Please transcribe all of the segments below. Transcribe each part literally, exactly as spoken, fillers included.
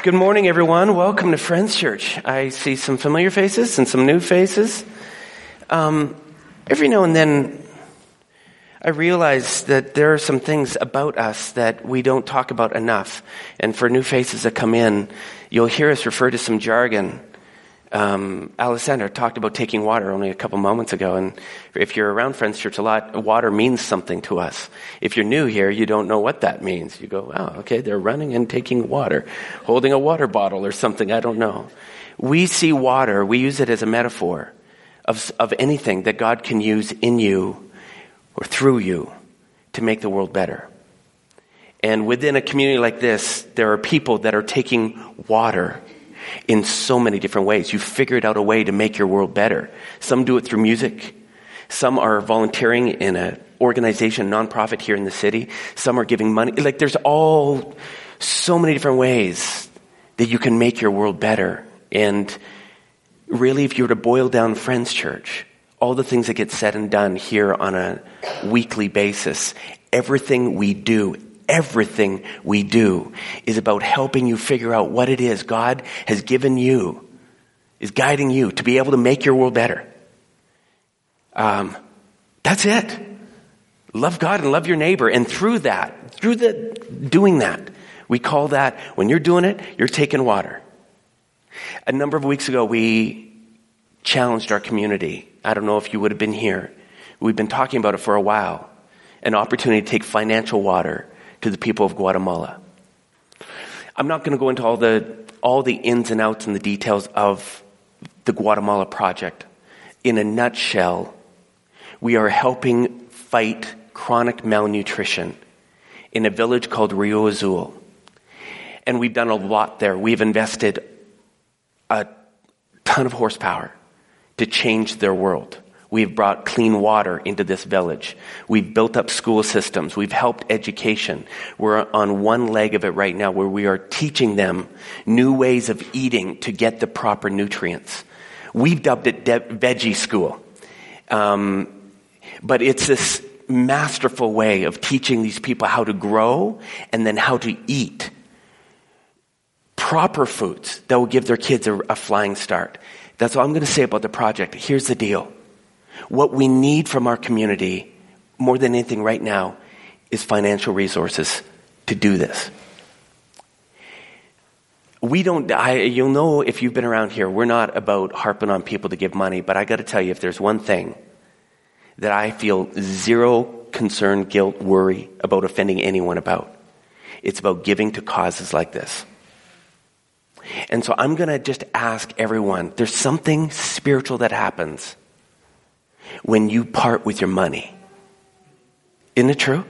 Good morning, everyone. Welcome to Friends Church. I see some familiar faces and some new faces. Um, every now and then, I realize that there are some things about us that we don't talk about enough. And for new faces that come in, you'll hear us refer to some jargon. Um, Alessandra talked about taking water only a couple moments ago, and if you're around Friends Church a lot, water means something to us. If you're new here, you don't know what that means. You go, wow, okay, they're running and taking water, holding a water bottle or something, I don't know. We see water, we use it as a metaphor of, of anything that God can use in you or through you to make the world better. And within a community like this, there are people that are taking water in so many different ways. You figured out a way to make your world better. Some do it through music. Some are volunteering in an organization, nonprofit here in the city. Some are giving money. Like there's all so many different ways that you can make your world better. And really, if you were to boil down Friends Church, all the things that get said and done here on a weekly basis, everything we do, Everything we do is about helping you figure out what it is God has given you, is guiding you to be able to make your world better. Um, that's it. Love God and love your neighbor. And through that, through the doing that, we call that, when you're doing it, you're taking water. A number of weeks ago, we challenged our community. I don't know if you would have been here. We've been talking about it for a while. An opportunity to take financial water to the people of Guatemala. I'm not going to go into all the all the ins and outs and the details of the Guatemala project. In a nutshell, we are helping fight chronic malnutrition in a village called Rio Azul. And we've done a lot there. We've invested a ton of horsepower to change their world. We've brought clean water into this village. We've built up school systems. We've helped education. We're on one leg of it right now where we are teaching them new ways of eating to get the proper nutrients. We've dubbed it de- Veggie School. Um, but it's this masterful way of teaching these people how to grow and then how to eat proper foods that will give their kids a, a flying start. That's all I'm going to say about the project. Here's the deal. What we need from our community, more than anything right now, is financial resources to do this. We don't, I, you'll know if you've been around here, we're not about harping on people to give money, but I got to tell you, if there's one thing that I feel zero concern, guilt, worry about offending anyone about, it's about giving to causes like this. And so I'm going to just ask everyone, there's something spiritual that happens when you part with your money. Isn't it true?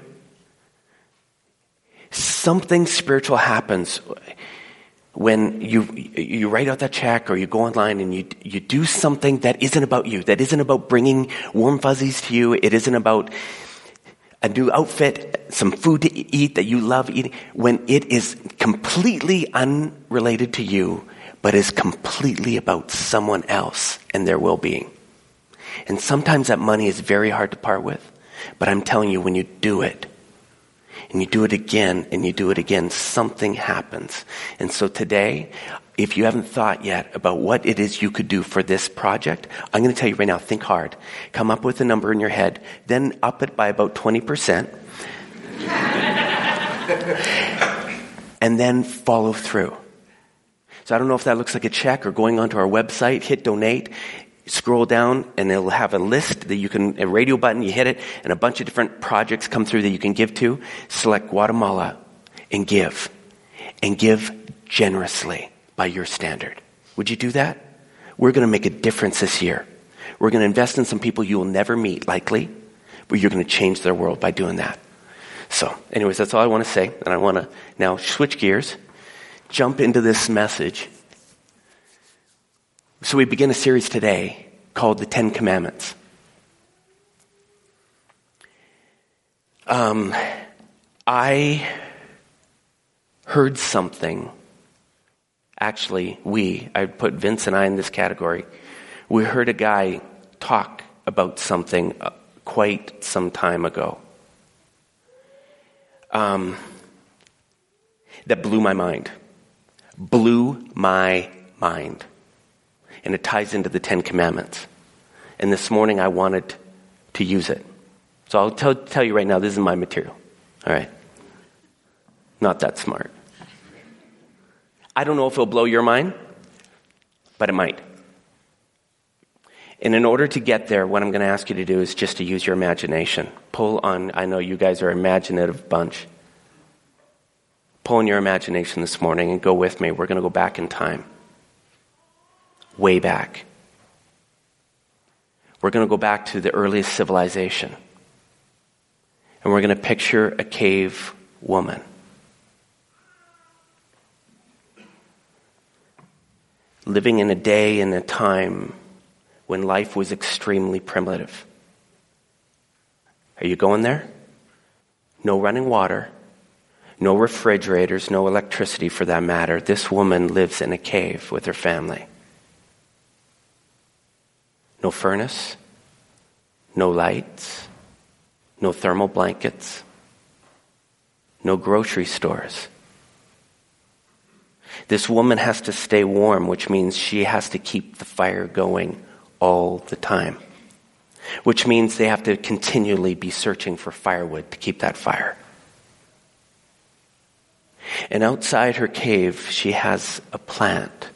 Something spiritual happens when you you write out that check or you go online and you you do something that isn't about you, that isn't about bringing warm fuzzies to you. It isn't about a new outfit, some food to eat that you love eating. When it is completely unrelated to you, but is completely about someone else and their well-being. And sometimes that money is very hard to part with. But I'm telling you, when you do it, and you do it again, and you do it again, something happens. And so today, if you haven't thought yet about what it is you could do for this project, I'm going to tell you right now, think hard. Come up with a number in your head, then up it by about twenty percent. And then follow through. So I don't know if that looks like a check or going onto our website, hit donate. Scroll down and it'll have a list that you can, a radio button, you hit it, and a bunch of different projects come through that you can give to. Select Guatemala and give. And give generously by your standard. Would you do that? We're going to make a difference this year. We're going to invest in some people you will never meet, likely, but you're going to change their world by doing that. So, anyways, that's all I want to say. And I want to now switch gears, jump into this message. So we begin a series today called The Ten Commandments. Um, I heard something. Actually, we, I put Vince and I in this category. We heard a guy talk about something quite some time ago. Um, that blew my mind. blew my mind. And it ties into the Ten Commandments. And this morning I wanted to use it. So I'll tell, tell you right now, this is my material. All right? Not that smart. I don't know if it'll blow your mind, but it might. And in order to get there, what I'm going to ask you to do is just to use your imagination. Pull on, I know you guys are an imaginative bunch. Pull on your imagination this morning and go with me. We're going to go back in time. Way back. We're going to go back to the earliest civilization. And we're going to picture a cave woman. Living in a day and a time when life was extremely primitive. Are you going there? No running water, no refrigerators, no electricity for that matter. This woman lives in a cave with her family. No furnace, no lights, no thermal blankets, no grocery stores. This woman has to stay warm, which means she has to keep the fire going all the time. Which means they have to continually be searching for firewood to keep that fire. And outside her cave, she has a plant.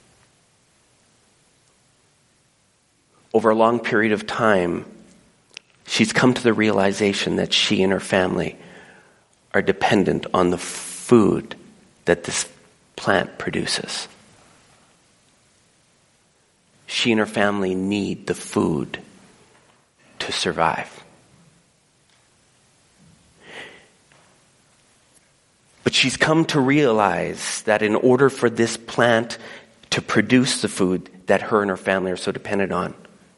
Over a long period of time, she's come to the realization that she and her family are dependent on the food that this plant produces. She and her family need the food to survive. But she's come to realize that in order for this plant to produce the food that her and her family are so dependent on,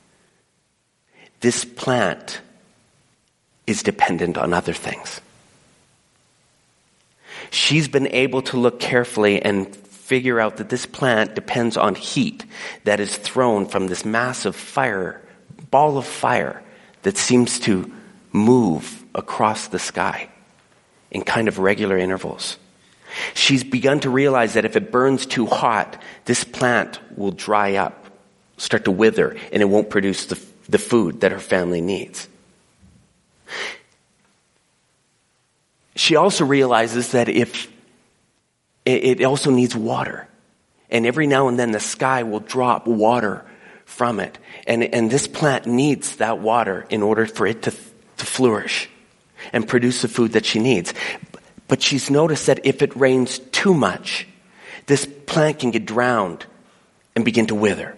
this plant is dependent on other things. She's been able to look carefully and figure out that this plant depends on heat that is thrown from this massive fire, ball of fire that seems to move across the sky in kind of regular intervals. She's begun to realize that if it burns too hot, this plant will dry up, start to wither, and it won't produce the, the food that her family needs. She also realizes that if it also needs water, and every now and then the sky will drop water from it, and and this plant needs that water in order for it to to flourish and produce the food that she needs. But she's noticed that if it rains too much, this plant can get drowned and begin to wither.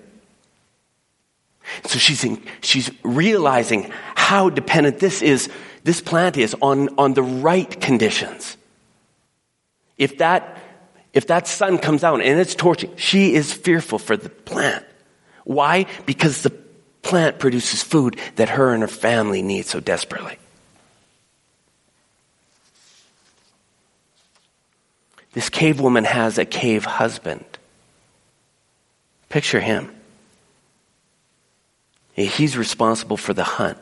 So she's in, she's realizing how dependent this is, this plant is on, on the right conditions. If that, if that sun comes out and it's torching, she is fearful for the plant. Why? Because the plant produces food that her and her family need so desperately. This cave woman has a cave husband. Picture him. He's responsible for the hunt.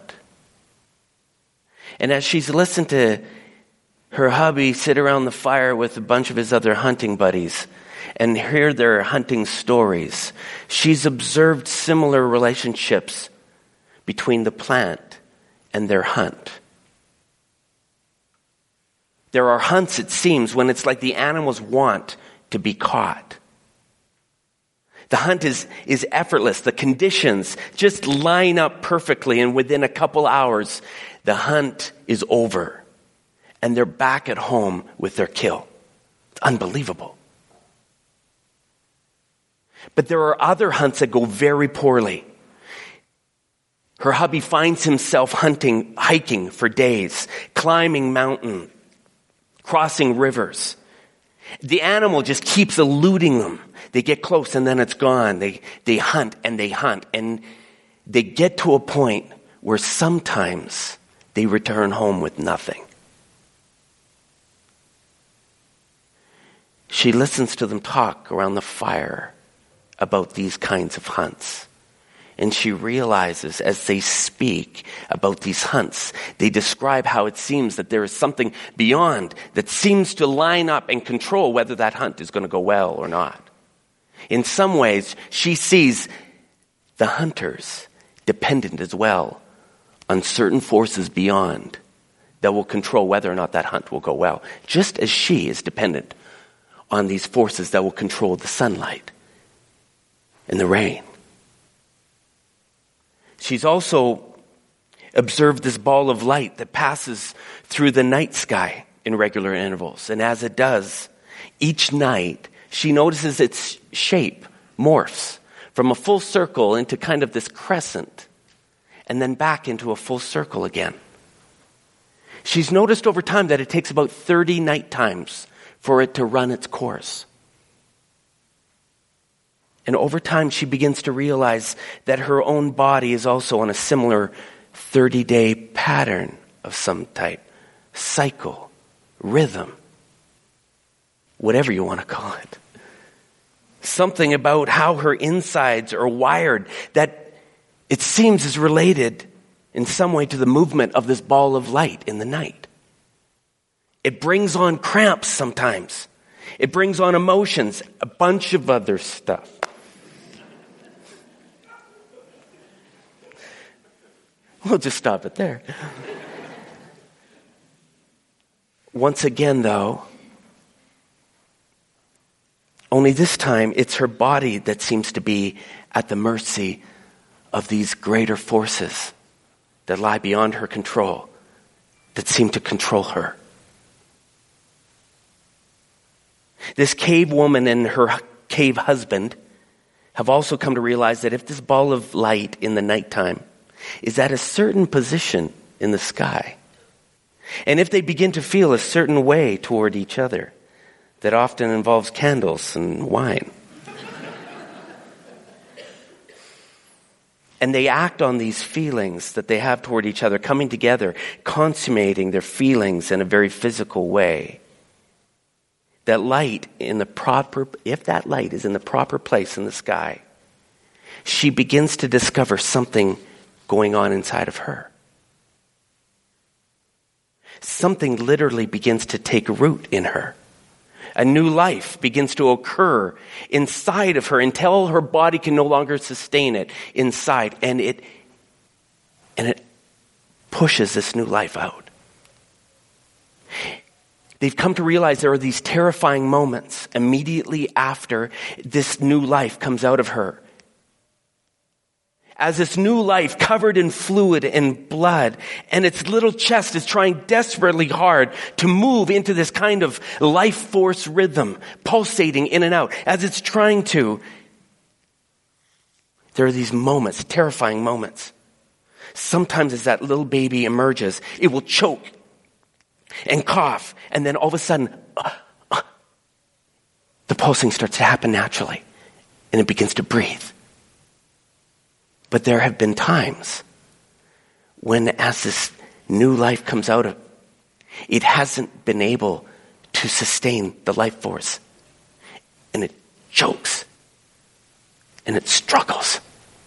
And as she's listened to her hubby sit around the fire with a bunch of his other hunting buddies and hear their hunting stories, she's observed similar relationships between the plant and their hunt. There are hunts, it seems, when it's like the animals want to be caught. The hunt is, is effortless. The conditions just line up perfectly, and within a couple hours, the hunt is over. And they're back at home with their kill. It's unbelievable. But there are other hunts that go very poorly. Her hubby finds himself hunting, hiking for days, climbing mountains, crossing rivers. The animal just keeps eluding them. They get close and then it's gone. They, they hunt and they hunt. And they get to a point where sometimes they return home with nothing. She listens to them talk around the fire about these kinds of hunts. And she realizes as they speak about these hunts, they describe how it seems that there is something beyond that seems to line up and control whether that hunt is going to go well or not. In some ways, she sees the hunters dependent as well on certain forces beyond that will control whether or not that hunt will go well, just as she is dependent on these forces that will control the sunlight and the rain. She's also observed this ball of light that passes through the night sky in regular intervals. And as it does, each night, she notices its shape morphs from a full circle into kind of this crescent, and then back into a full circle again. She's noticed over time that it takes about thirty night times for it to run its course. And over time, she begins to realize that her own body is also on a similar thirty-day pattern of some type, cycle, rhythm, whatever you want to call it. Something about how her insides are wired that it seems is related in some way to the movement of this ball of light in the night. It brings on cramps sometimes. It brings on emotions, a bunch of other stuff. We'll just stop it there. Once again, though, only this time it's her body that seems to be at the mercy of these greater forces that lie beyond her control, that seem to control her. This cave woman and her cave husband have also come to realize that if this ball of light in the nighttime is at a certain position in the sky, and if they begin to feel a certain way toward each other, that often involves candles and wine, and they act on these feelings that they have toward each other, coming together, consummating their feelings in a very physical way, that light in the proper, if that light is in the proper place in the sky, she begins to discover something going on inside of her. Something literally begins to take root in her. A new life begins to occur inside of her until her body can no longer sustain it inside, and it and it pushes this new life out. They've come to realize there are these terrifying moments immediately after this new life comes out of her. As this new life covered in fluid and blood, and its little chest is trying desperately hard to move into this kind of life force rhythm, pulsating in and out. As it's trying to, there are these moments, terrifying moments. Sometimes as that little baby emerges, it will choke and cough, and then all of a sudden, uh, uh, the pulsing starts to happen naturally, and it begins to breathe. But there have been times when, as this new life comes out of, it hasn't been able to sustain the life force. And it chokes. And it struggles.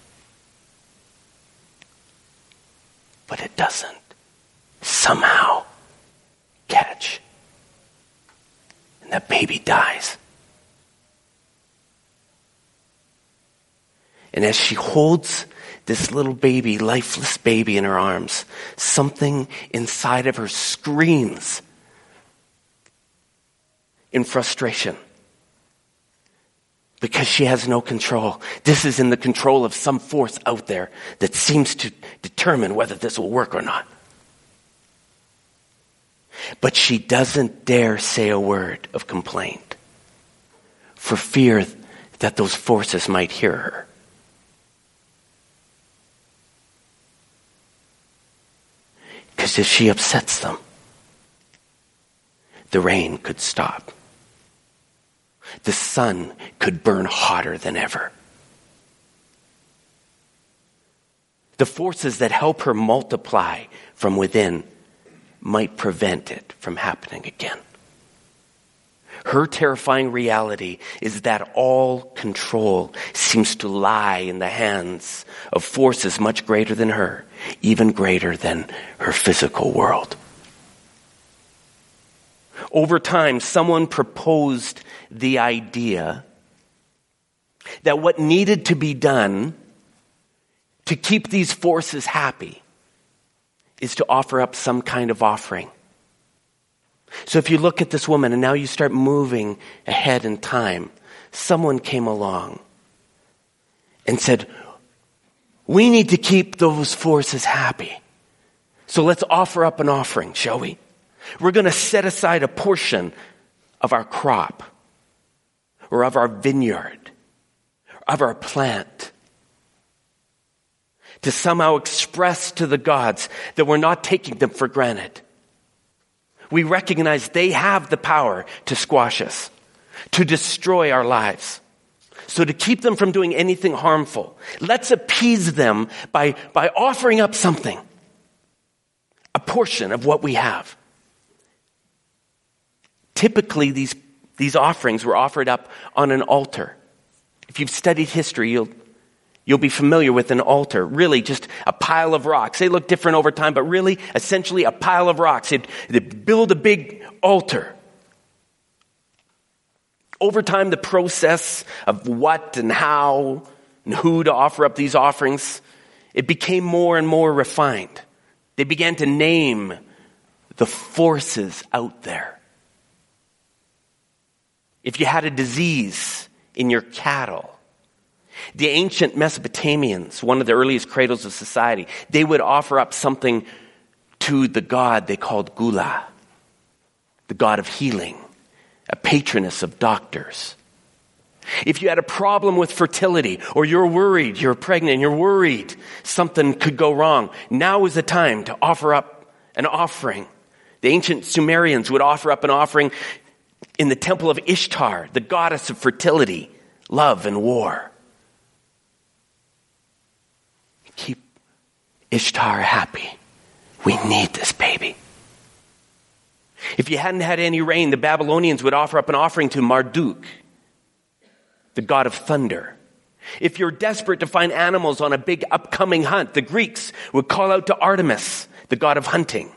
But it doesn't somehow catch. And that baby dies. And as she holds this little baby, lifeless baby in her arms, something inside of her screams in frustration because she has no control. This is in the control of some force out there that seems to determine whether this will work or not. But she doesn't dare say a word of complaint for fear that those forces might hear her. Because if she upsets them, the rain could stop. The sun could burn hotter than ever. The forces that help her multiply from within might prevent it from happening again. Her terrifying reality is that all control seems to lie in the hands of forces much greater than her, even greater than her physical world. Over time, someone proposed the idea that what needed to be done to keep these forces happy is to offer up some kind of offering. So if you look at this woman and now you start moving ahead in time, someone came along and said, we need to keep those forces happy. So let's offer up an offering, shall we? We're going to set aside a portion of our crop or of our vineyard, of our plant, to somehow express to the gods that we're not taking them for granted. We recognize they have the power to squash us, to destroy our lives. So to keep them from doing anything harmful, let's appease them by, by offering up something, a portion of what we have. Typically, these, these offerings were offered up on an altar. If you've studied history, you'll You'll be familiar with an altar, really just a pile of rocks. They look different over time, but really, essentially a pile of rocks. They'd, they'd build a big altar. Over time, the process of what and how and who to offer up these offerings, it became more and more refined. They began to name the forces out there. If you had a disease in your cattle, the ancient Mesopotamians, one of the earliest cradles of society, they would offer up something to the god they called Gula, the god of healing, a patroness of doctors. If you had a problem with fertility, or you're worried, you're pregnant, you're worried something could go wrong, now is the time to offer up an offering. The ancient Sumerians would offer up an offering in the temple of Ishtar, the goddess of fertility, love, and war. Keep Ishtar happy. We need this baby. If you hadn't had any rain, the Babylonians would offer up an offering to Marduk, the god of thunder. If you're desperate to find animals on a big upcoming hunt, the Greeks would call out to Artemis, the god of hunting.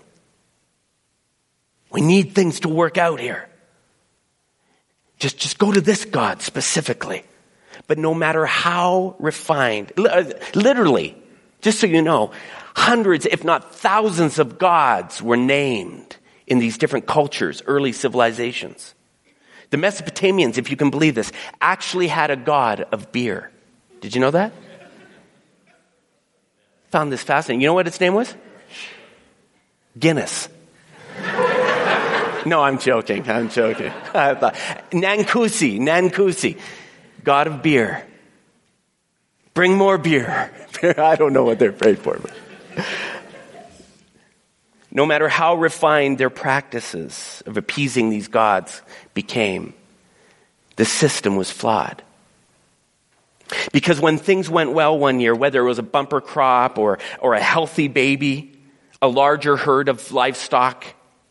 We need things to work out here. Just, just go to this god specifically. But no matter how refined, literally, just so you know, hundreds, if not thousands of gods were named in these different cultures, early civilizations. The Mesopotamians, if you can believe this, actually had a god of beer. Did you know that? Found this fascinating. You know what its name was? Guinness. No, I'm joking. I'm joking. I thought, Nankusi, Nankusi, god of beer. Bring more beer. I don't know what they're prayed for. But. No matter how refined their practices of appeasing these gods became, the system was flawed. Because when things went well one year, whether it was a bumper crop or, or a healthy baby, a larger herd of livestock,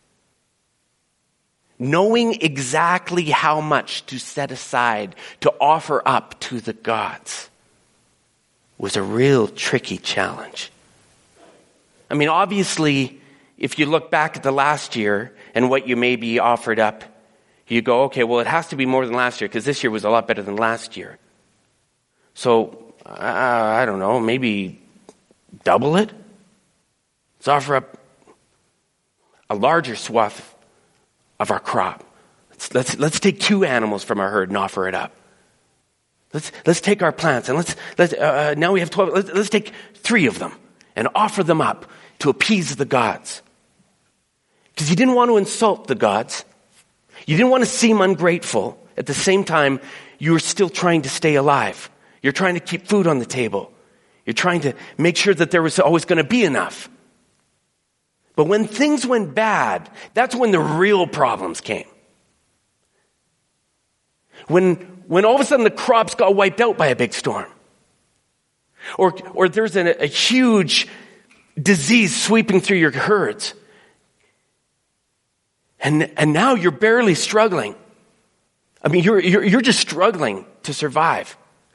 knowing exactly how much to set aside to offer up to the gods was a real tricky challenge. I mean, obviously, if you look back at the last year and what you maybe offered up, you go, okay, well, it has to be more than last year because this year was a lot better than last year. So, uh, I don't know, maybe double it? Let's offer up a larger swath of our crop. Let's, let's, let's take two animals from our herd and offer it up. Let's, let's take our plants and let's, let's uh, now we have twelve, let's, let's take three of them and offer them up to appease the gods. Because you didn't want to insult the gods. You didn't want to seem ungrateful. At the same time, you were still trying to stay alive. You're trying to keep food on the table. You're trying to make sure that there was always going to be enough. But when things went bad, that's when the real problems came. When, when all of a sudden the crops got wiped out by a big storm. Or, or there's a, a huge disease sweeping through your herds. And, and now you're barely struggling. I mean, you're, you're, you're just struggling to survive.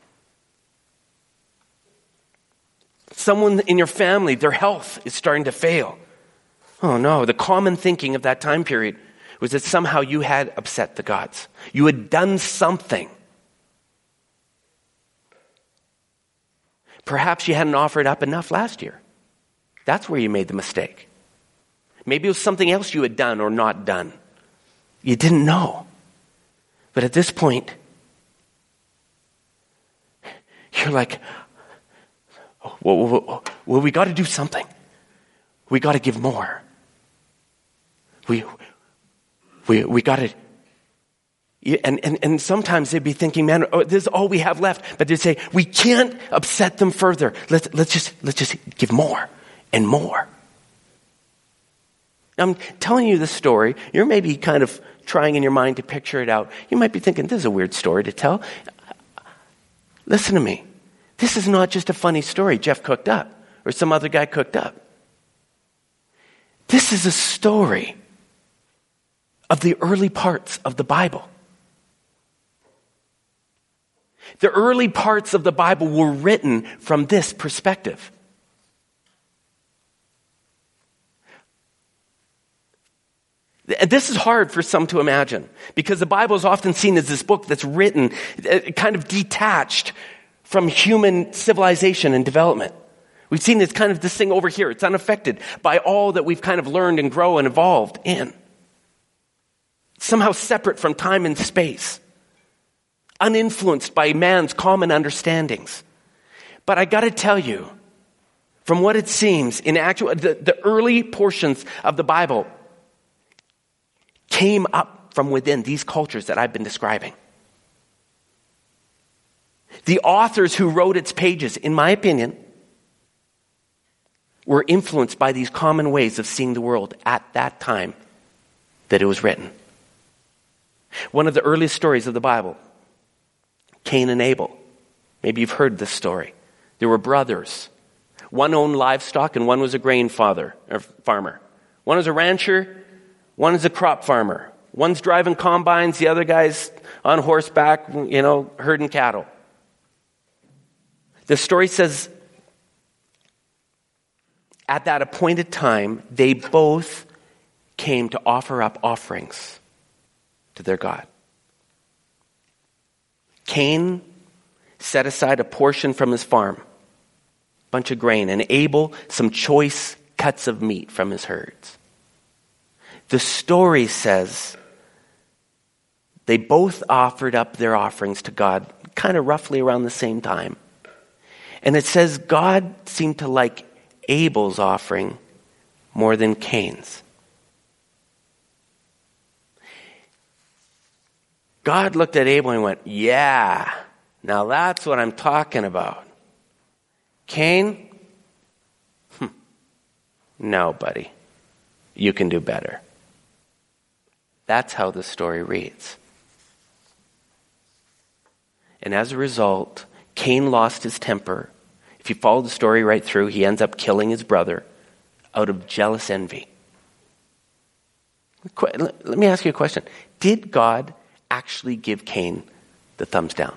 Someone in your family, their health is starting to fail. Oh no, the common thinking of that time period was that somehow you had upset the gods. You had done something. Perhaps you hadn't offered up enough last year. That's where you made the mistake. Maybe it was something else you had done or not done. You didn't know. But at this point, you're like, well, well, well we got to do something. We got to give more. We, we, we got to. And, and, and sometimes they'd be thinking, man, oh, this is all we have left. But they'd say, we can't upset them further. Let's, let's just, let's just give more and more. I'm telling you this story. You're maybe kind of trying in your mind to picture it out. You might be thinking, this is a weird story to tell. Listen to me. This is not just a funny story Jeff cooked up or some other guy cooked up. This is a story of the early parts of the Bible. The early parts of the Bible were written from this perspective. This is hard for some to imagine because the Bible is often seen as this book that's written kind of detached from human civilization and development. We've seen this kind of this thing over here. It's unaffected by all that we've kind of learned and grown and evolved in. Somehow separate from time and space. Uninfluenced by man's common understandings. But I got to tell you, from what it seems, in actual the, the early portions of the Bible came up from within these cultures that I've been describing. The authors who wrote its pages, in my opinion, were influenced by these common ways of seeing the world at that time that it was written. One of the earliest stories of the Bible, Cain and Abel. Maybe you've heard this story. There were brothers. One owned livestock and one was a grain father or farmer. One was a rancher, one is a crop farmer. One's driving combines, the other guy's on horseback, you know, herding cattle. The story says, at that appointed time, they both came to offer up offerings to their God. Cain set aside a portion from his farm, a bunch of grain, and Abel some choice cuts of meat from his herds. The story says they both offered up their offerings to God kind of roughly around the same time. And it says God seemed to like Abel's offering more than Cain's. God looked at Abel and went, yeah, now that's what I'm talking about. Cain? Hm. No, buddy. You can do better. That's how the story reads. And as a result, Cain lost his temper. If you follow the story right through, he ends up killing his brother out of jealous envy. Let me ask you a question. Did God actually give Cain the thumbs down?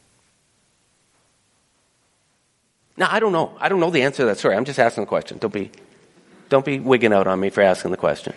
Now, I don't know. I don't know the answer to that story. I'm just asking the question. Don't be, don't be wigging out on me for asking the question.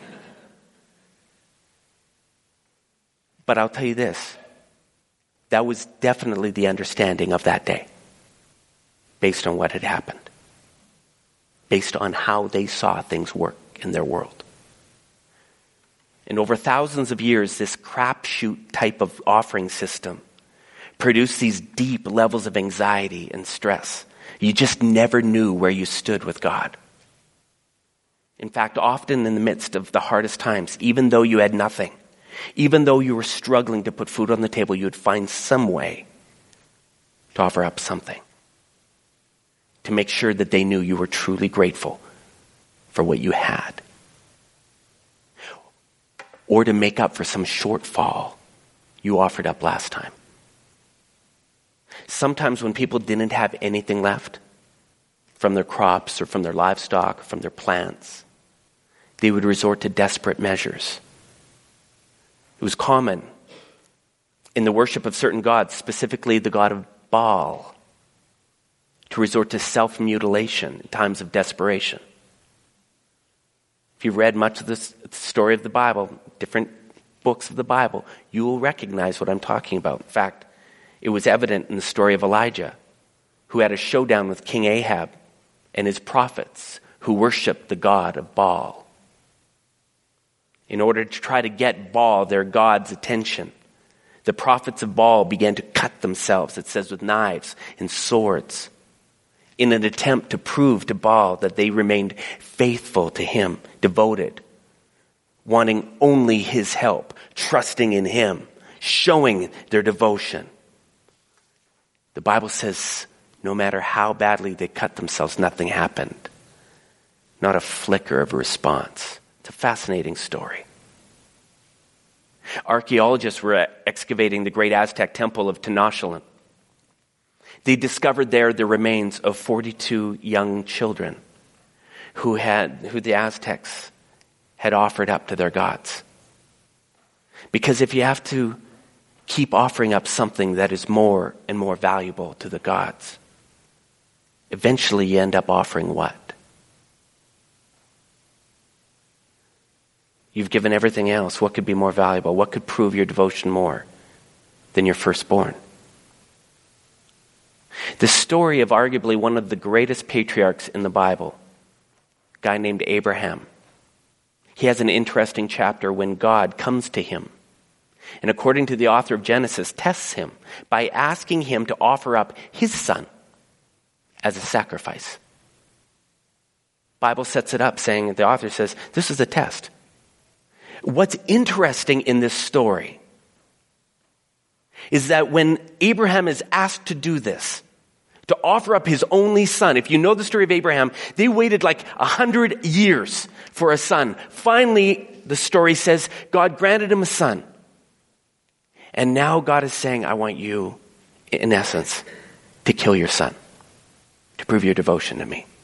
But I'll tell you this. That was definitely the understanding of that day. Based on what had happened. Based on how they saw things work in their world. And over thousands of years, this crapshoot type of offering system produced these deep levels of anxiety and stress. You just never knew where you stood with God. In fact, often in the midst of the hardest times, even though you had nothing, even though you were struggling to put food on the table, you would find some way to offer up something. To make sure that they knew you were truly grateful for what you had. Or to make up for some shortfall you offered up last time. Sometimes when people didn't have anything left from their crops or from their livestock or from their plants, they would resort to desperate measures. It was common in the worship of certain gods, specifically the god of Baal, to resort to self-mutilation in times of desperation. If you've read much of this story of the Bible, different books of the Bible, you will recognize what I'm talking about. In fact, it was evident in the story of Elijah, who had a showdown with King Ahab and his prophets who worshiped the god of Baal. In order to try to get Baal, their god's attention, the prophets of Baal began to cut themselves, it says, with knives and swords, in an attempt to prove to Baal that they remained faithful to him, devoted, wanting only his help, trusting in him, showing their devotion. The Bible says no matter how badly they cut themselves, nothing happened. Not a flicker of a response. It's a fascinating story. Archaeologists were excavating the great Aztec temple of Tenochtitlan. They discovered there the remains of forty-two young children who had who the Aztecs had offered up to their gods. Because if you have to keep offering up something that is more and more valuable to the gods, eventually you end up offering what? You've given everything else. What could be more valuable? What could prove your devotion more than your firstborn? The story of arguably one of the greatest patriarchs in the Bible, a guy named Abraham. He has an interesting chapter when God comes to him, and according to the author of Genesis, tests him by asking him to offer up his son as a sacrifice. Bible sets it up saying, the author says, this is a test. What's interesting in this story is that when Abraham is asked to do this, to offer up his only son, if you know the story of Abraham, they waited like a hundred years for a son. Finally, the story says, God granted him a son. And now God is saying, I want you, in essence, to kill your son, to prove your devotion to me.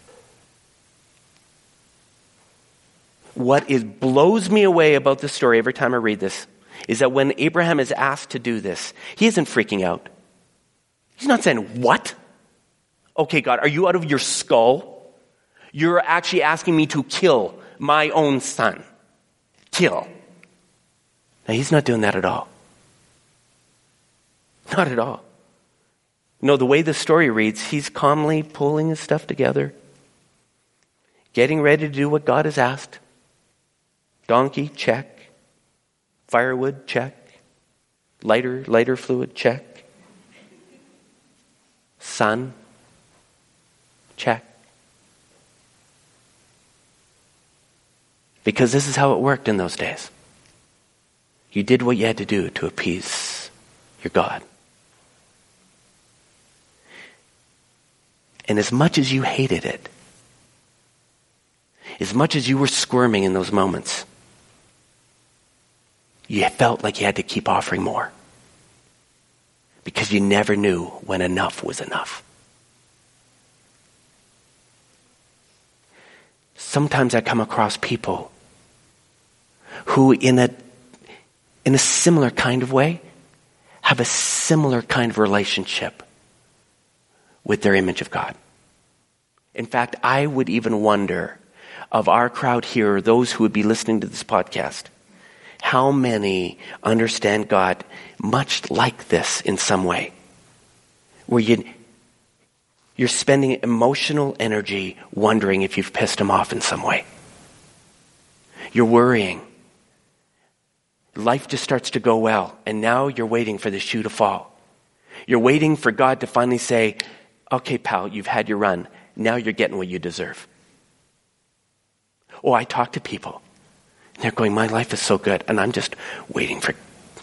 What is blows me away about this story every time I read this is that when Abraham is asked to do this, he isn't freaking out. He's not saying, what? Okay, God, are you out of your skull? You're actually asking me to kill my own son. Kill. Now, he's not doing that at all. Not at all. No, the way the story reads, he's calmly pulling his stuff together, getting ready to do what God has asked. Donkey, check. Firewood, check. Lighter, lighter fluid, check. Son, check. Because this is how it worked in those days. You did what you had to do to appease your God. And as much as you hated it, as much as you were squirming in those moments, you felt like you had to keep offering more. Because you never knew when enough was enough. Sometimes I come across people who in a in a similar kind of way have a similar kind of relationship with their image of God. In fact, I would even wonder of our crowd here, those who would be listening to this podcast, how many understand God much like this in some way, where you, you're spending emotional energy wondering if you've pissed him off in some way. You're worrying. Life just starts to go well, and now you're waiting for the shoe to fall. You're waiting for God to finally say, okay, pal, you've had your run. Now you're getting what you deserve. Oh, I talk to people. And they're going, my life is so good. And I'm just waiting for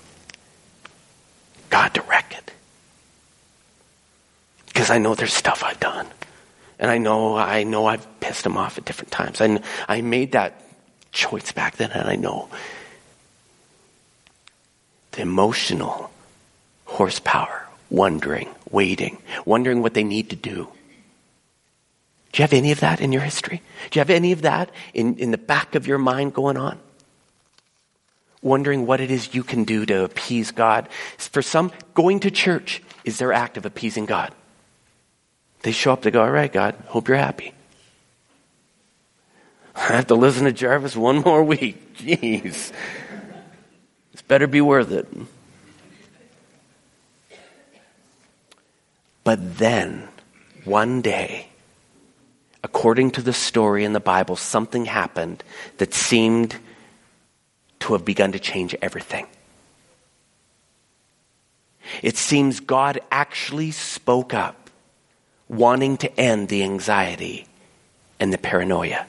God to wreck it. Because I know there's stuff I've done. And I know I know I've pissed him off at different times. I, I made that choice back then, and I know the emotional horsepower, wondering, waiting, wondering what they need to do. Do you have any of that in your history? Do you have any of that in, in the back of your mind going on? wondering what it is you can do to appease God. For some, going to church is their act of appeasing God. They show up, they go, all right, God, hope you're happy. I have to listen to Jarvis one more week. Jeez. This better be worth it. But then, one day, according to the story in the Bible, something happened that seemed to have begun to change everything. It seems God actually spoke up, wanting to end the anxiety and the paranoia.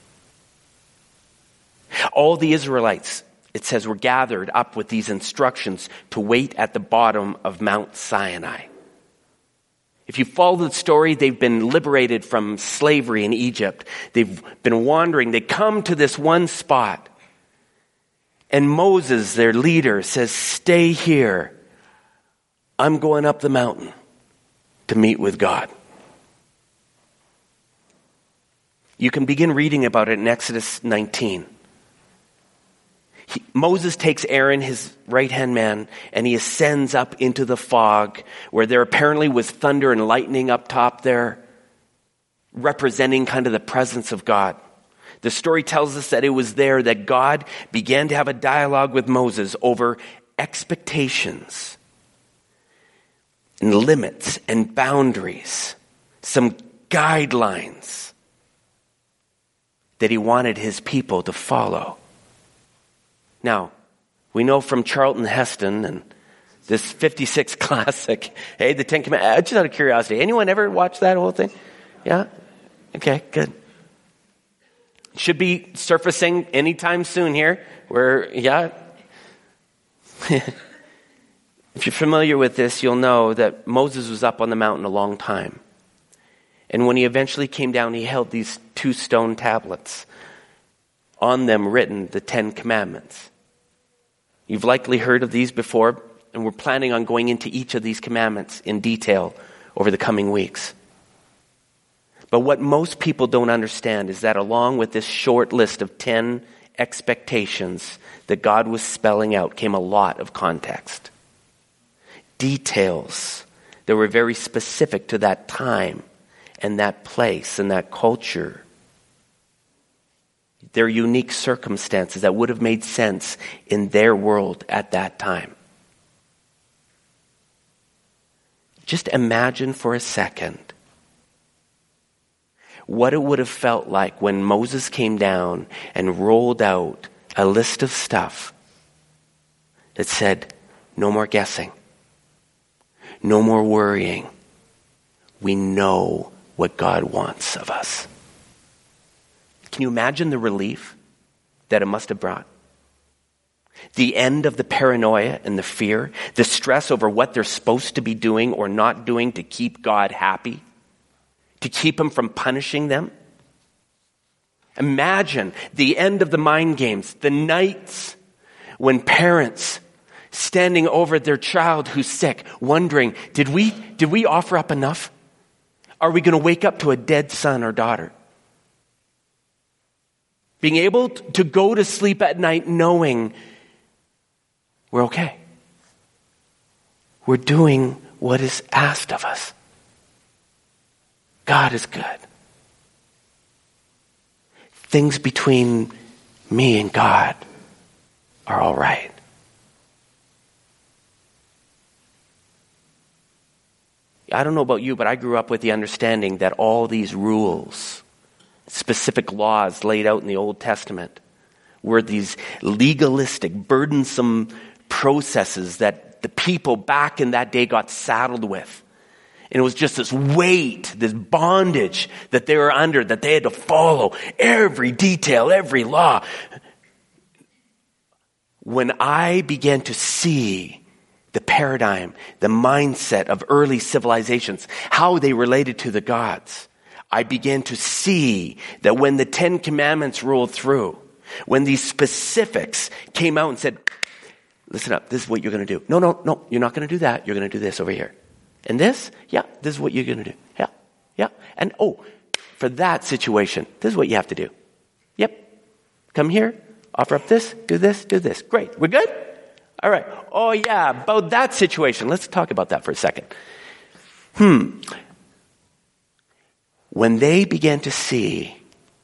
All the Israelites, it says, were gathered up with these instructions to wait at the bottom of Mount Sinai. If you follow the story, they've been liberated from slavery in Egypt. They've been wandering. They come to this one spot. And Moses, their leader, says, stay here. I'm going up the mountain to meet with God. You can begin reading about it in Exodus nineteen. He, Moses takes Aaron, his right-hand man, and he ascends up into the fog where there apparently was thunder and lightning up top there, representing kind of the presence of God. The story tells us that it was there that God began to have a dialogue with Moses over expectations and limits and boundaries, some guidelines that he wanted his people to follow. Now, we know from Charlton Heston and this fifty-six classic, hey, the Ten Commandments, just out of curiosity, anyone ever watch that whole thing? Yeah? Okay, good. Should be surfacing anytime soon here. Where, yeah. If you're familiar with this, you'll know that Moses was up on the mountain a long time. And when he eventually came down, he held these two stone tablets. On them written the Ten Commandments. You've likely heard of these before, and we're planning on going into each of these commandments in detail over the coming weeks. But what most people don't understand is that along with this short list of ten expectations that God was spelling out came a lot of context. Details that were very specific to that time and that place and that culture. Their unique circumstances that would have made sense in their world at that time. Just imagine for a second what it would have felt like when Moses came down and rolled out a list of stuff that said, no more guessing, no more worrying. We know what God wants of us. Can you imagine the relief that it must have brought? The end of the paranoia and the fear, the stress over what they're supposed to be doing or not doing to keep God happy, to keep him from punishing them. Imagine the end of the mind games, the nights when parents standing over their child who's sick, wondering, did we, did we offer up enough? Are we going to wake up to a dead son or daughter? Being able to go to sleep at night knowing we're okay. We're doing what is asked of us. God is good. Things between me and God are all right. I don't know about you, but I grew up with the understanding that all these rules, specific laws laid out in the Old Testament, were these legalistic, burdensome processes that the people back in that day got saddled with. And it was just this weight, this bondage that they were under, that they had to follow every detail, every law. When I began to see the paradigm, the mindset of early civilizations, how they related to the gods, I began to see that when the Ten Commandments rolled through, when these specifics came out and said, listen up, this is what you're going to do. No, no, no, you're not going to do that. You're going to do this over here. And this, yeah, this is what you're going to do. Yeah, yeah. And oh, for that situation, this is what you have to do. Yep. Come here, Offer up this, do this, do this. Great. We're good? All right. Oh, yeah, about that situation. Let's talk about that for a second. Hmm. When they began to see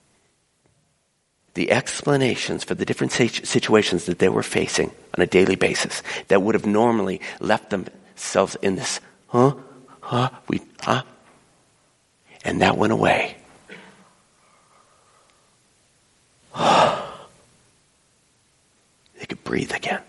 the explanations for the different situations that they were facing on a daily basis that would have normally left themselves in this, huh, huh, we, huh, and that went away. They could breathe again.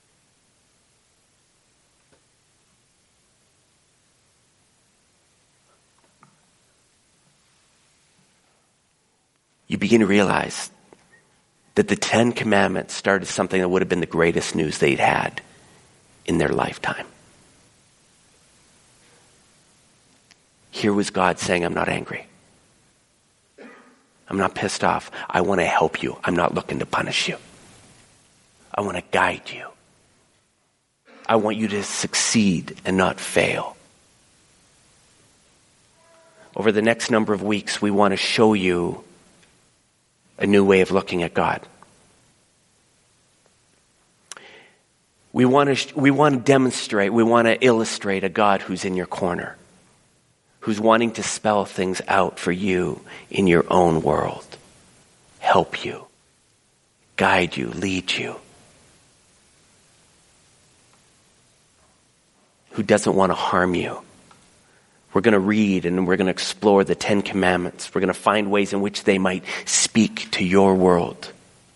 You begin to realize that the Ten Commandments started something that would have been the greatest news they'd had in their lifetime. Here was God saying, I'm not angry. I'm not pissed off. I want to help you. I'm not looking to punish you. I want to guide you. I want you to succeed and not fail. Over the next number of weeks, we want to show you a new way of looking at God. We want to, we want to demonstrate, we want to illustrate a God who's in your corner, who's wanting to spell things out for you in your own world, help you, guide you, lead you, who doesn't want to harm you. We're going to read and we're going to explore the Ten Commandments. We're going to find ways in which they might speak to your world,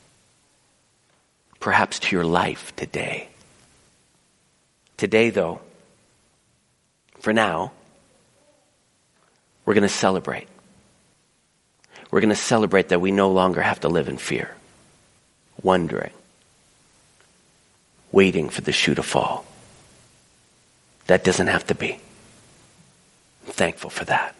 perhaps to your life today. Today, though, for now, we're going to celebrate. We're going to celebrate that we no longer have to live in fear, wondering, waiting for the shoe to fall. That doesn't have to be. I'm thankful for that.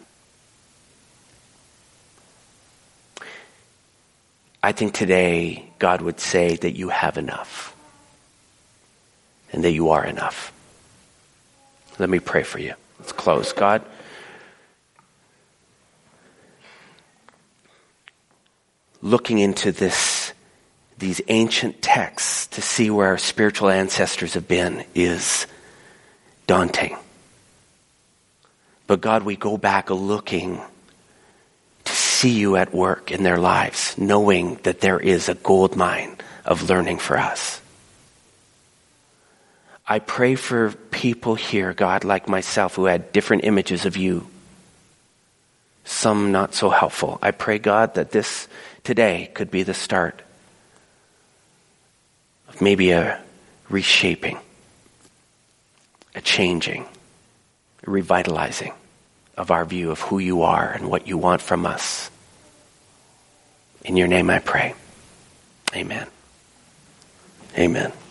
I think today God would say that you have enough and that you are enough. Let me pray for you. Let's close. God, looking into this, these ancient texts to see where our spiritual ancestors have been is daunting. But God, we go back looking to see you at work in their lives, knowing that there is a gold mine of learning for us. I pray for people here, God, like myself, who had different images of you, some not so helpful. I pray, God, that this today could be the start of maybe a reshaping, a changing, a revitalizing of our view of who you are and what you want from us. In your name I pray. Amen. Amen.